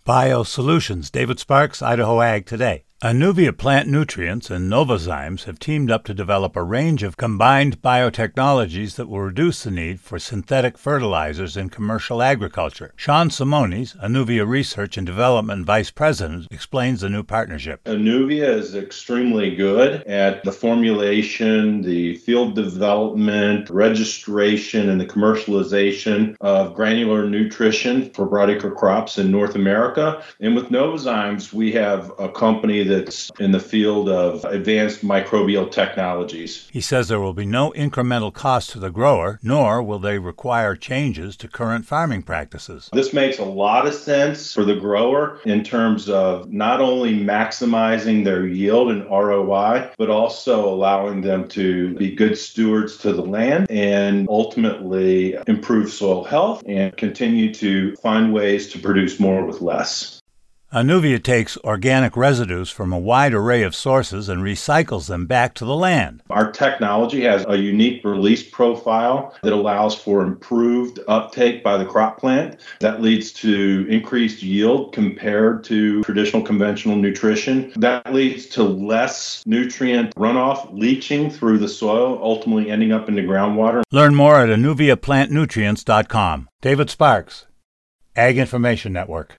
BioSolutions, David Sparks, Idaho Ag Today. Anuvia Plant Nutrients and Novozymes have teamed up to develop a range of combined biotechnologies that will reduce the need for synthetic fertilizers in commercial agriculture. Sean Simonis, Anuvia Research and Development Vice President, explains the new partnership. Anuvia is extremely good at the formulation, the field development, registration, and the commercialization of granular nutrition for broadacre crops in North America. And with Novozymes, we have a company that's in the field of advanced microbial technologies. He says there will be no incremental cost to the grower, nor will they require changes to current farming practices. This makes a lot of sense for the grower in terms of not only maximizing their yield and ROI, but also allowing them to be good stewards to the land and ultimately improve soil health and continue to find ways to produce more with less. Anuvia takes organic residues from a wide array of sources and recycles them back to the land. Our technology has a unique release profile that allows for improved uptake by the crop plant. That leads to increased yield compared to traditional conventional nutrition. That leads to less nutrient runoff leaching through the soil, ultimately ending up in the groundwater. Learn more at AnuviaPlantNutrients.com. David Sparks, Ag Information Network.